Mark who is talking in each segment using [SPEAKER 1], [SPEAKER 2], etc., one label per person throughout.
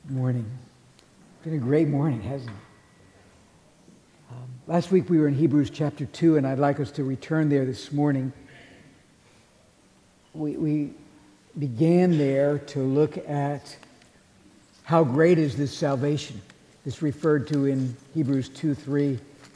[SPEAKER 1] Morning. It's been a great morning, hasn't it? Last week we were in Hebrews chapter 2, and I'd like us to return there this morning. We began there to look at how great is this salvation. It's referred to in Hebrews 2:3.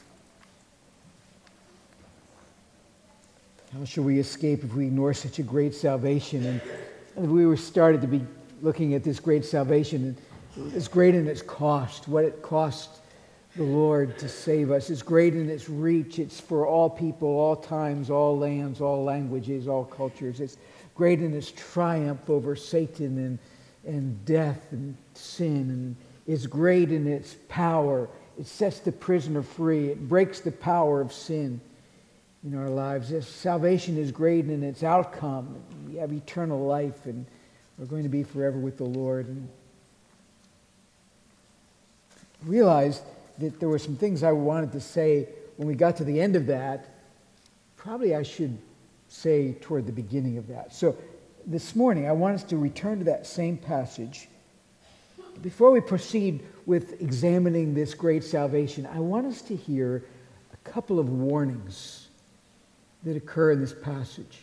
[SPEAKER 1] How shall we escape if we ignore such a great salvation? And we were started to be looking at this great salvation. It's great in its cost, what it cost the Lord to save us. It's great in its reach. It's for all people, all times, all lands, all languages, all cultures. It's great in its triumph over Satan and death and sin. And it's great in its power. It sets the prisoner free. It breaks the power of sin in our lives. This salvation is great in its outcome. We have eternal life, and we're going to be forever with the Lord. And realized that there were some things I wanted to say when we got to the end of that. Probably I should say toward the beginning of that. So this morning I want us to return to that same passage. Before we proceed with examining this great salvation, I want us to hear a couple of warnings that occur in this passage.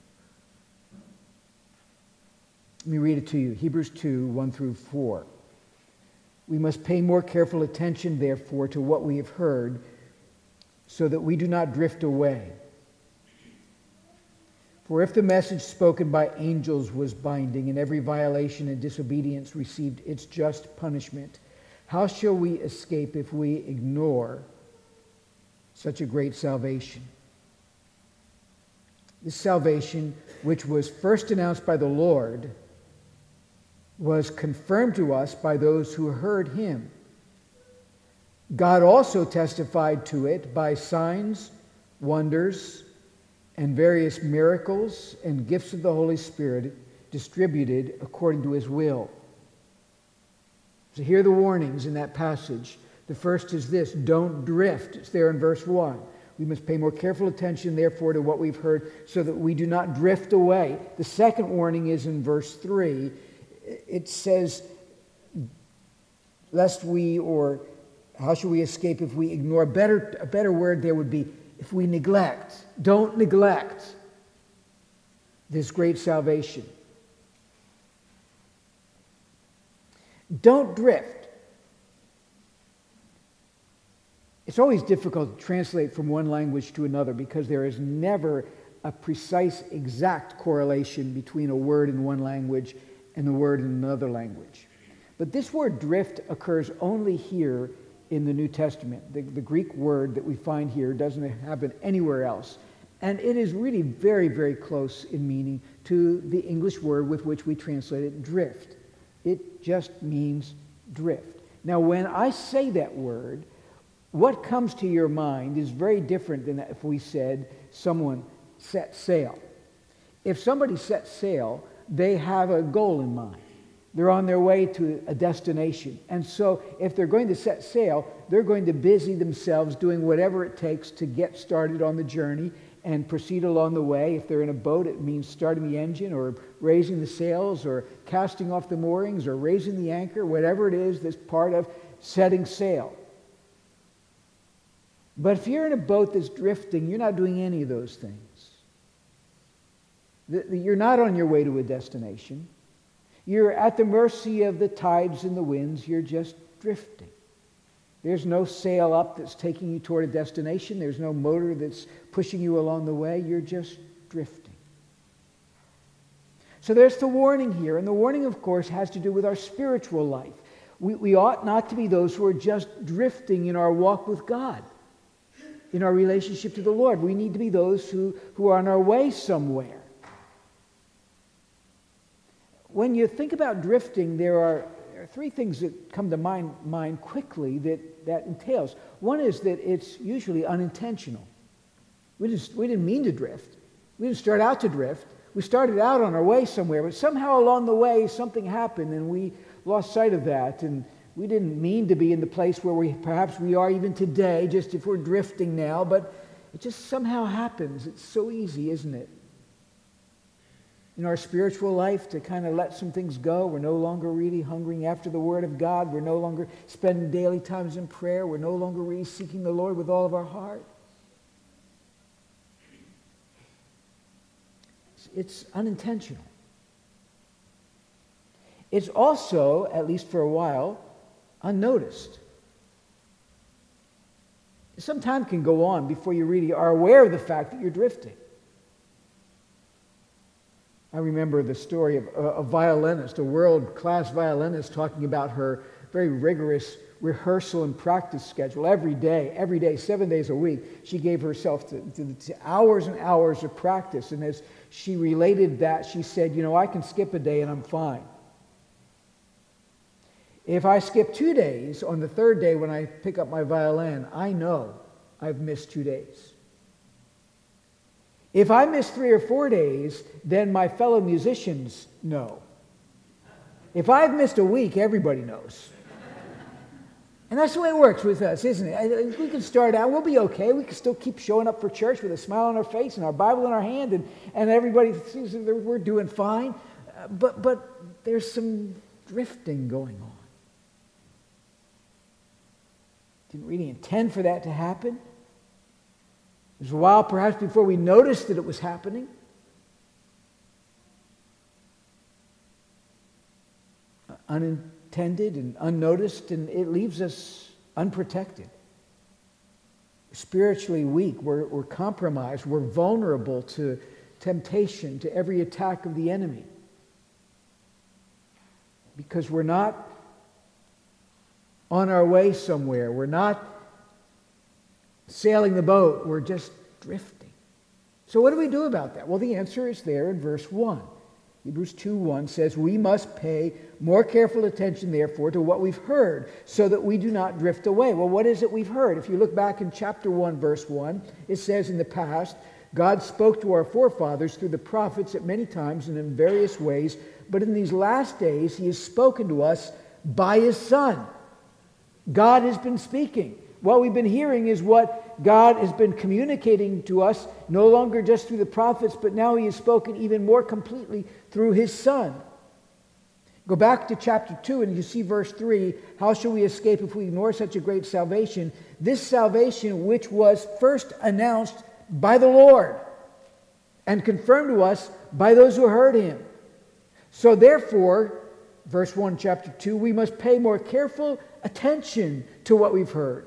[SPEAKER 1] Let me read it to you. Hebrews 2, 1 through 4. We must pay more careful attention, therefore, to what we have heard, so that we do not drift away. For if the message spoken by angels was binding, and every violation and disobedience received its just punishment, how shall we escape if we ignore such a great salvation? This salvation, which was first announced by the Lord, was confirmed to us by those who heard him. God also testified to it by signs, wonders, and various miracles and gifts of the Holy Spirit distributed according to his will. So here are the warnings in that passage. The first is this: don't drift. It's there in verse 1. We must pay more careful attention, therefore, to what we've heard, so that we do not drift away. The second warning is in verse 3. It says, lest we, or how shall we escape if we ignore? A better word there would be, if we neglect. Don't neglect this great salvation. Don't drift. It's always difficult to translate from one language to another because there is never a precise, exact correlation between a word in one language and the word in another language. But this word drift occurs only here in the New Testament. The Greek word that we find here doesn't happen anywhere else. And it is really very, very close in meaning to the English word with which we translate it, drift. It just means drift. Now, when I say that word, what comes to your mind is very different than if we said someone set sail. If somebody sets sail, they have a goal in mind. They're on their way to a destination. And so if they're going to set sail, they're going to busy themselves doing whatever it takes to get started on the journey and proceed along the way. If they're in a boat, it means starting the engine or raising the sails or casting off the moorings or raising the anchor, whatever it is that's part of setting sail. But if you're in a boat that's drifting, you're not doing any of those things. You're not on your way to a destination. You're at the mercy of the tides and the winds. You're just drifting. There's no sail up that's taking you toward a destination. There's no motor that's pushing you along the way. You're just drifting. So there's the warning here. And the warning, of course, has to do with our spiritual life. We ought not to be those who are just drifting in our walk with God, in our relationship to the Lord. We need to be those who are on our way somewhere. When you think about drifting, there are three things that come to mind quickly that entails. One is that it's usually unintentional. We didn't mean to drift. We didn't start out to drift. We started out on our way somewhere, but somehow along the way something happened and we lost sight of that. And we didn't mean to be in the place where perhaps we are even today, just if we're drifting now, but it just somehow happens. It's so easy, isn't it? in our spiritual life to kind of let some things go. We're no longer really hungering after the Word of God. We're no longer spending daily times in prayer. We're no longer really seeking the Lord with all of our heart. It's unintentional. It's also, at least for a while, unnoticed. Some time can go on before you really are aware of the fact that you're drifting. I remember the story of a violinist, a world-class violinist, talking about her very rigorous rehearsal and practice schedule every day, 7 days a week. She gave herself to hours and hours of practice. And as she related that, she said, I can skip a day and I'm fine. If I skip 2 days, on the third day when I pick up my violin, I know I've missed 2 days. If I miss 3 or 4 days, then my fellow musicians know. If I've missed a week, everybody knows. And that's the way it works with us, isn't it? We can start out, we'll be okay. We can still keep showing up for church with a smile on our face and our Bible in our hand, and everybody sees that we're doing fine. But there's some drifting going on. Didn't really intend for that to happen. It was a while perhaps before we noticed that it was happening. Unintended and unnoticed, and it leaves us unprotected. Spiritually weak, we're compromised, we're vulnerable to temptation, to every attack of the enemy. Because we're not on our way somewhere. We're not sailing the boat. We're just drifting. So what do we do about that? Well, the answer is there in verse 1. Hebrews 2:1 says, "We must pay more careful attention, therefore, to what we've heard, so that we do not drift away." Well, what is it we've heard? If you look back in chapter 1, verse 1, it says, "In the past, God spoke to our forefathers through the prophets at many times and in various ways, but in these last days He has spoken to us by His Son." God has been speaking. What we've been hearing is what God has been communicating to us, no longer just through the prophets, but now He has spoken even more completely through His Son. Go back to chapter 2 and you see verse 3. "How shall we escape if we ignore such a great salvation? This salvation which was first announced by the Lord and confirmed to us by those who heard Him." So therefore, verse 1, chapter 2, we must pay more careful attention to what we've heard.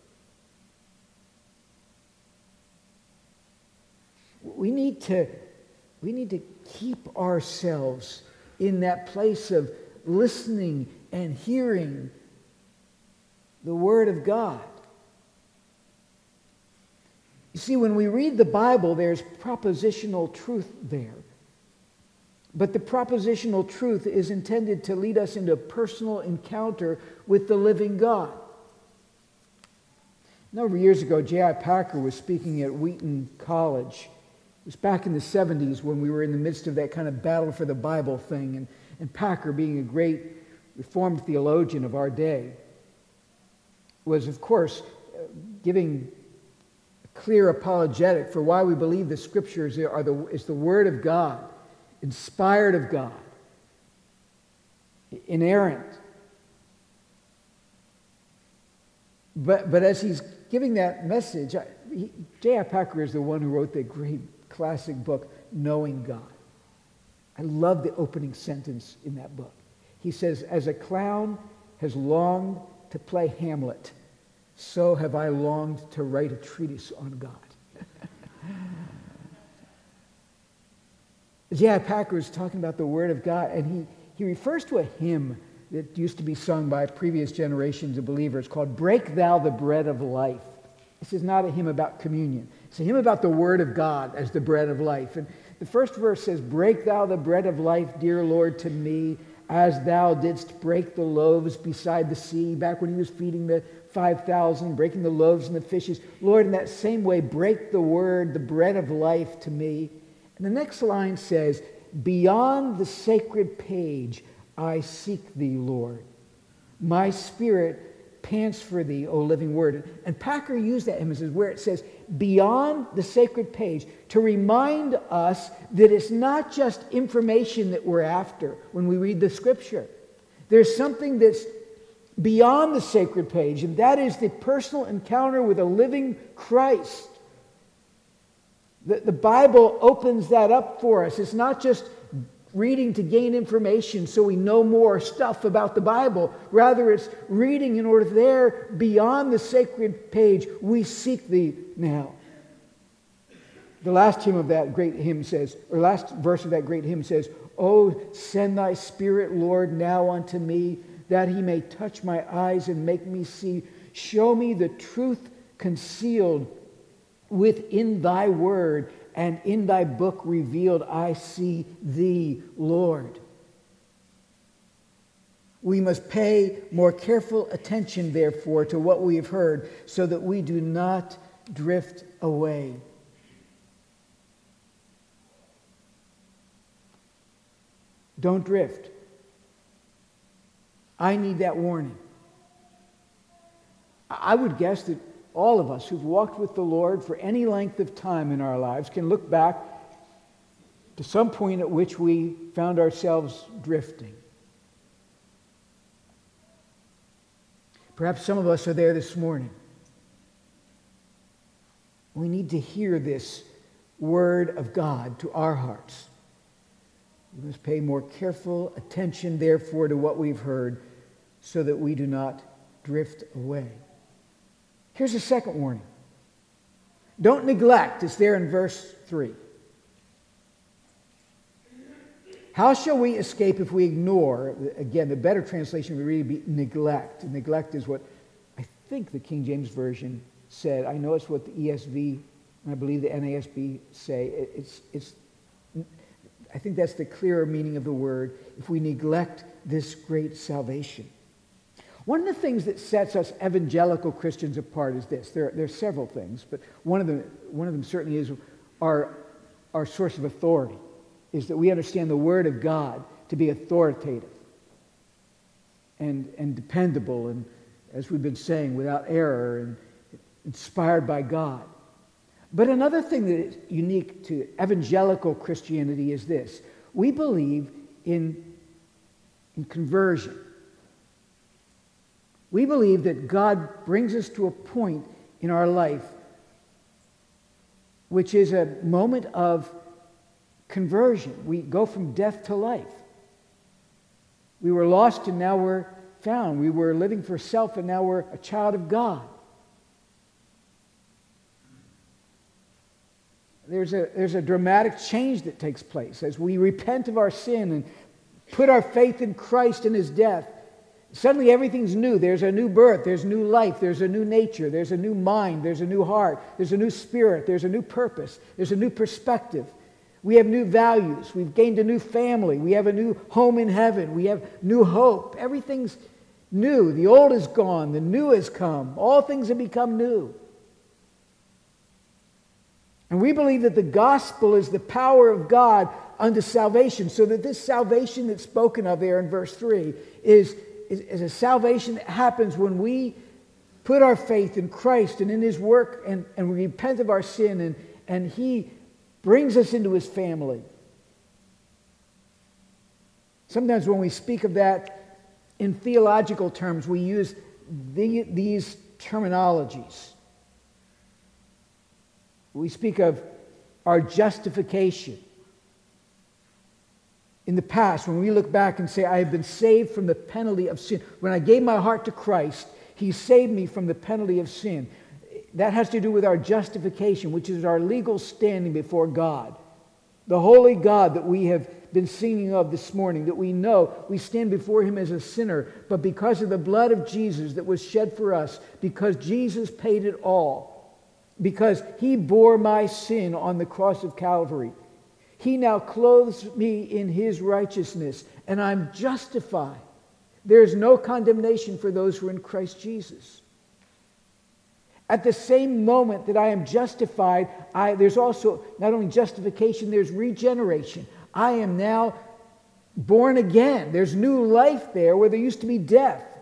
[SPEAKER 1] We need to keep ourselves in that place of listening and hearing the Word of God. You see, when we read the Bible, there's propositional truth there. But the propositional truth is intended to lead us into a personal encounter with the living God. A number of years ago, J.I. Packer was speaking at Wheaton College. It was back in the 70s when we were in the midst of that kind of battle for the Bible thing. And Packer, being a great Reformed theologian of our day, was, of course, giving a clear apologetic for why we believe the Scriptures is the Word of God, inspired of God, inerrant. But as he's giving that message, J.I. Packer is the one who wrote the great classic book, Knowing God. I love the opening sentence in that book. He says, "As a clown has longed to play Hamlet, so have I longed to write a treatise on God." J.I. Packer is talking about the Word of God, and he refers to a hymn that used to be sung by previous generations of believers called "Break Thou the Bread of Life." This is not a hymn about communion. It's a hymn about the Word of God as the bread of life. And the first verse says, "Break thou the bread of life, dear Lord, to me, as thou didst break the loaves beside the sea," back when He was feeding the 5,000, breaking the loaves and the fishes. "Lord, in that same way, break the word, the bread of life to me." And the next line says, "Beyond the sacred page, I seek thee, Lord. My spirit pants for thee, O living word. And Packer used that image where it says, beyond the sacred page, to remind us that it's not just information that we're after when we read the scripture. There's something that's beyond the sacred page, and that is the personal encounter with a living Christ. The Bible opens that up for us. It's not just reading to gain information so we know more stuff about the Bible. Rather, it's reading in order there, beyond the sacred page, we seek thee now. The last hymn of that great hymn says, or last verse of that great hymn says, "Oh, send thy Spirit, Lord, now unto me, that he may touch my eyes and make me see. Show me the truth concealed within thy word, and in thy book revealed I see thee, Lord." We must pay more careful attention, therefore, to what we have heard, so that we do not drift away. Don't drift. I need that warning. I would guess that all of us who've walked with the Lord for any length of time in our lives can look back to some point at which we found ourselves drifting. Perhaps some of us are there this morning. We need to hear this word of God to our hearts. We must pay more careful attention, therefore, to what we've heard, so that we do not drift away. Here's a second warning. Don't neglect. It's there in verse 3. How shall we escape if we ignore? Again, the better translation would really be neglect. Neglect is what I think the King James Version said. I know it's what the ESV and I believe the NASB say. I think that's the clearer meaning of the word. If we neglect this great salvation. One of the things that sets us evangelical Christians apart is this. There are several things, but one of them certainly is our source of authority, is that we understand the Word of God to be authoritative and dependable, and as we've been saying, without error and inspired by God. But another thing that is unique to evangelical Christianity is this. We believe in conversion. We believe that God brings us to a point in our life which is a moment of conversion. We go from death to life. We were lost and now we're found. We were living for self and now we're a child of God. There's a dramatic change that takes place as we repent of our sin and put our faith in Christ and His death. Suddenly everything's new. There's a new birth. There's new life. There's a new nature. There's a new mind. There's a new heart. There's a new spirit. There's a new purpose. There's a new perspective. We have new values. We've gained a new family. We have a new home in heaven. We have new hope. Everything's new. The old is gone. The new has come. All things have become new. And we believe that the gospel is the power of God unto salvation, so that this salvation that's spoken of there in verse 3 is a salvation that happens when we put our faith in Christ and in His work and we repent of our sin and He brings us into His family. Sometimes when we speak of that in theological terms, we use these terminologies. We speak of our justification. In the past, when we look back and say, I have been saved from the penalty of sin. When I gave my heart to Christ, He saved me from the penalty of sin. That has to do with our justification, which is our legal standing before God. The holy God that we have been singing of this morning, that we know we stand before Him as a sinner, but because of the blood of Jesus that was shed for us, because Jesus paid it all, because He bore my sin on the cross of Calvary, He now clothes me in His righteousness, and I'm justified. There is no condemnation for those who are in Christ Jesus. At the same moment that I am justified, there's also not only justification, there's regeneration. I am now born again. There's new life there where there used to be death.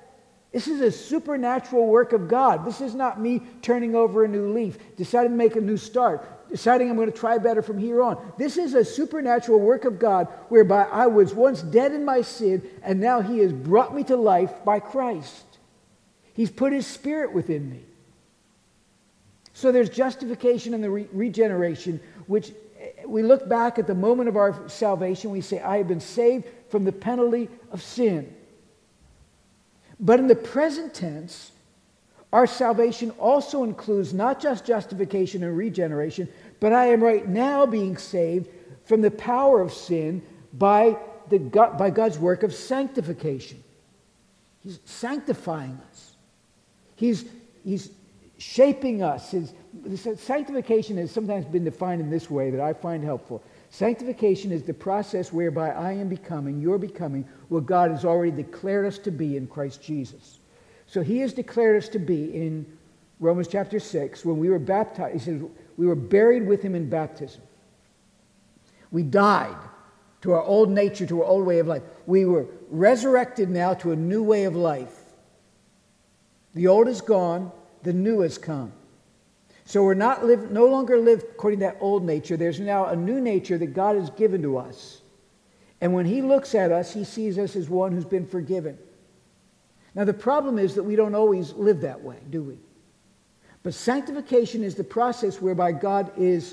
[SPEAKER 1] This is a supernatural work of God. This is not me turning over a new leaf, deciding to make a new start, deciding I'm going to try better from here on. This is a supernatural work of God whereby I was once dead in my sin, and now he has brought me to life by Christ. He's put his Spirit within me. So there's justification and the regeneration, which we look back at the moment of our salvation, we say, I have been saved from the penalty of sin. But in the present tense, our salvation also includes not just justification and regeneration, but I am right now being saved from the power of sin by God's work of sanctification. He's sanctifying us. He's shaping us. Sanctification has sometimes been defined in this way that I find helpful. Sanctification is the process whereby I am becoming, you're becoming, what God has already declared us to be in Christ Jesus. So he has declared us to be in Romans chapter 6, when we were baptized. He says we were buried with him in baptism. We died to our old nature, to our old way of life. We were resurrected now to a new way of life. The old is gone, the new has come. So we're no longer live according to that old nature. There's now a new nature that God has given to us. And when he looks at us, he sees us as one who's been forgiven. Now the problem is that we don't always live that way, do we? But sanctification is the process whereby God is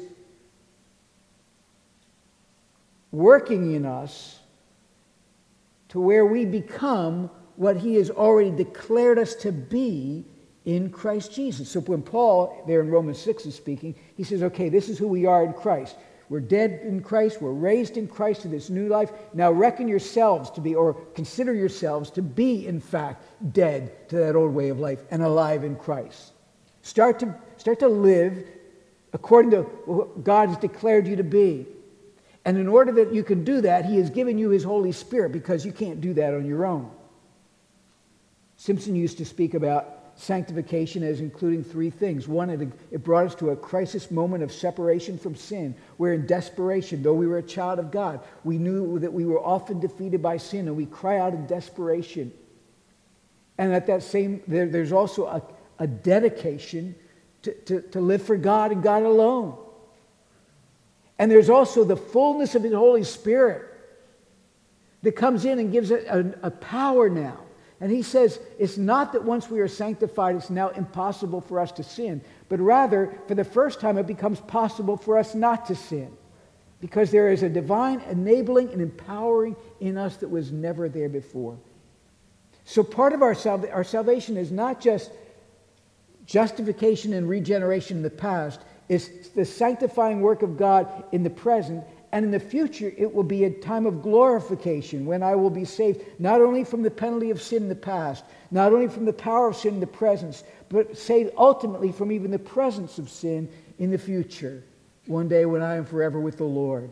[SPEAKER 1] working in us to where we become what he has already declared us to be in Christ Jesus. So when Paul, there in Romans 6 is speaking, he says, okay, this is who we are in Christ. We're dead in Christ. We're raised in Christ to this new life. Now reckon yourselves to be, or consider yourselves to be, in fact, dead to that old way of life and alive in Christ. Start to live according to what God has declared you to be. And in order that you can do that, he has given you his Holy Spirit, because you can't do that on your own. Simpson used to speak about sanctification as including three things. One, it brought us to a crisis moment of separation from sin, where in desperation, though we were a child of God, we knew that we were often defeated by sin, and we cry out in desperation. And at that same, there's also a dedication to live for God and God alone. And there's also the fullness of his Holy Spirit that comes in and gives it a power now. And he says it's not that once we are sanctified, it's now impossible for us to sin, but rather, for the first time, it becomes possible for us not to sin, because there is a divine enabling and empowering in us that was never there before. So part of our salvation is not just justification and regeneration in the past, it's the sanctifying work of God in the present. And in the future, it will be a time of glorification when I will be saved, not only from the penalty of sin in the past, not only from the power of sin in the present, but saved ultimately from even the presence of sin in the future, one day when I am forever with the Lord.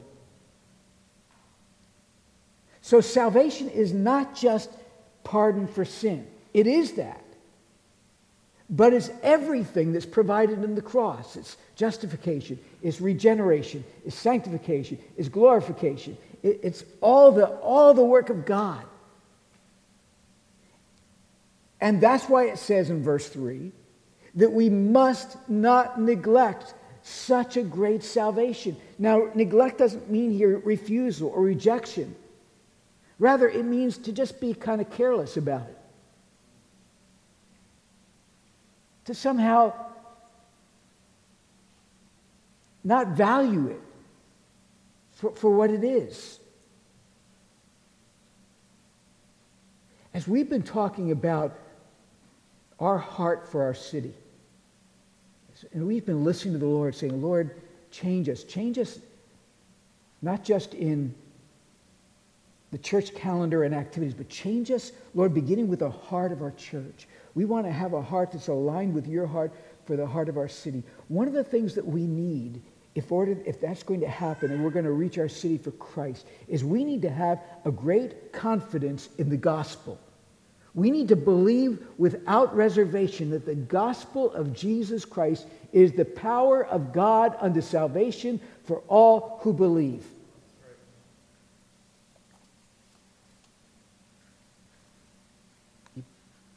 [SPEAKER 1] So salvation is not just pardon for sin. It is that. But it's everything that's provided in the cross. It's justification, it's regeneration, it's sanctification, it's glorification. It's all the work of God. And that's why it says in verse 3 that we must not neglect such a great salvation. Now, neglect doesn't mean here refusal or rejection. Rather, it means to just be kind of careless about it. To somehow not value it for what it is. As we've been talking about our heart for our city, and we've been listening to the Lord saying, Lord, change us not just in the church calendar and activities, but change us, Lord, beginning with the heart of our church. We want to have a heart that's aligned with your heart for the heart of our city. One of the things that we need, if that's going to happen and we're going to reach our city for Christ, is we need to have a great confidence in the gospel. We need to believe without reservation that the gospel of Jesus Christ is the power of God unto salvation for all who believe.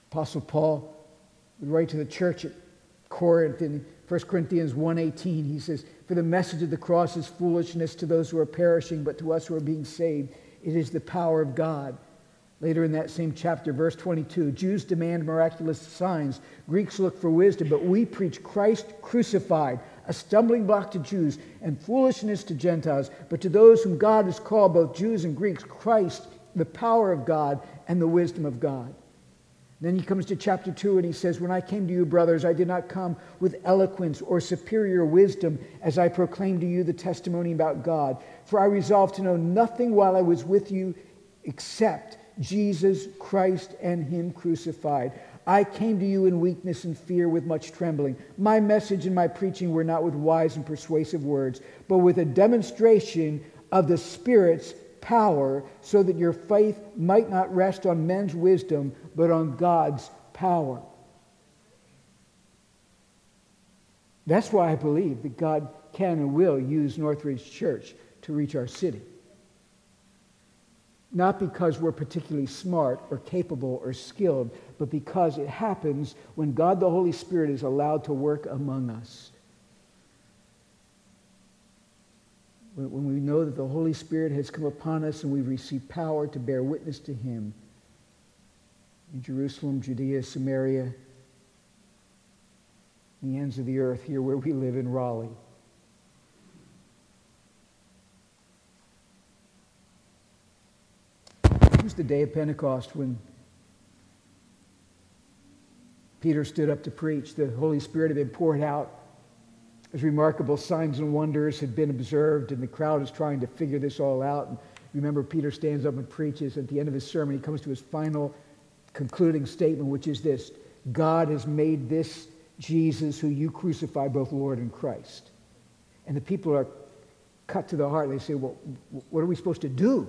[SPEAKER 1] Apostle Paul would write to the church at Corinth in 1 Corinthians 1:18. He says, "For the message of the cross is foolishness to those who are perishing, but to us who are being saved, it is the power of God." Later in that same chapter, verse 22, "Jews demand miraculous signs. Greeks look for wisdom, but we preach Christ crucified, a stumbling block to Jews and foolishness to Gentiles. But to those whom God has called, both Jews and Greeks, Christ, the power of God and the wisdom of God." Then he comes to chapter 2 and he says, "When I came to you, brothers, I did not come with eloquence or superior wisdom as I proclaimed to you the testimony about God. For I resolved to know nothing while I was with you except Jesus Christ and Him crucified. I came to you in weakness and fear with much trembling. My message and my preaching were not with wise and persuasive words, but with a demonstration of the Spirit's power, so that your faith might not rest on men's wisdom, but on God's power." That's why I believe that God can and will use Northridge Church to reach our city. Not because we're particularly smart or capable or skilled, but because it happens when God the Holy Spirit is allowed to work among us. When we know that the Holy Spirit has come upon us and we've received power to bear witness to Him in Jerusalem, Judea, Samaria, the ends of the earth, here where we live in Raleigh. It was the day of Pentecost when Peter stood up to preach. The Holy Spirit had been poured out. As remarkable signs and wonders had been observed, and the crowd is trying to figure this all out. And remember, Peter stands up and preaches. At the end of his sermon, he comes to his final concluding statement, which is this: "God has made this Jesus, who you crucified, both Lord and Christ." And the people are cut to the heart. They say, "Well, what are we supposed to do?"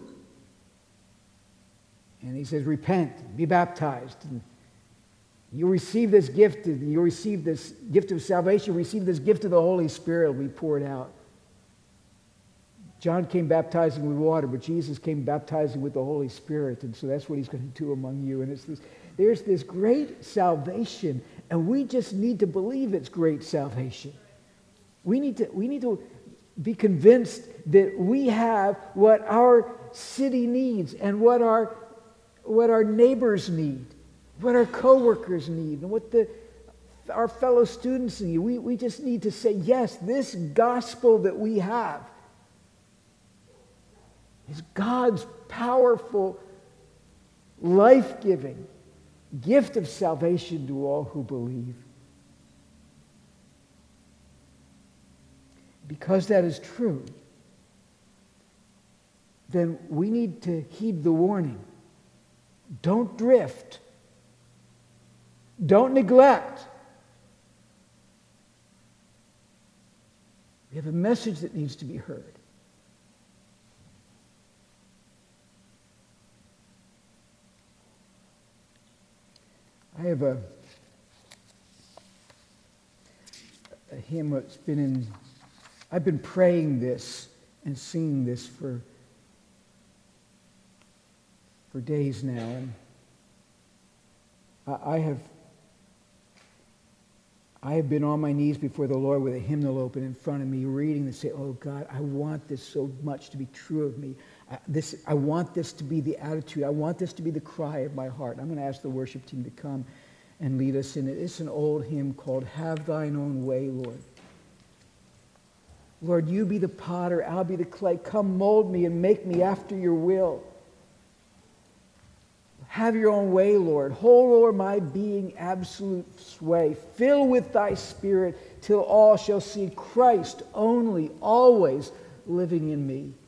[SPEAKER 1] And he says, "Repent, be baptized, and you'll receive this gift. You'll receive this gift of salvation. Receive this gift of the Holy Spirit will be poured out." John came baptizing with water, but Jesus came baptizing with the Holy Spirit. And so that's what He's going to do among you. And there's this great salvation, and we just need to believe it's great salvation. We need to be convinced that we have what our city needs and what our neighbors need, what our co-workers need, and what our fellow students need. We just need to say, yes, this gospel that we have is God's powerful, life-giving gift of salvation to all who believe. Because that is true, then we need to heed the warning. Don't drift. Don't neglect. We have a message that needs to be heard. I have a hymn that's been in. I've been praying this and singing this for days now, and I have been on my knees before the Lord with a hymnal open in front of me, reading and say, "Oh God, I want this so much to be true of me. I want this to be the attitude. I want this to be the cry of my heart." I'm going to ask the worship team to come and lead us in it. It's an old hymn called "Have Thine Own Way, Lord." Lord, you be the potter, I'll be the clay. Come mold me and make me after your will. Have your own way, Lord. Hold o'er my being absolute sway. Fill with thy Spirit till all shall see Christ only, always living in me.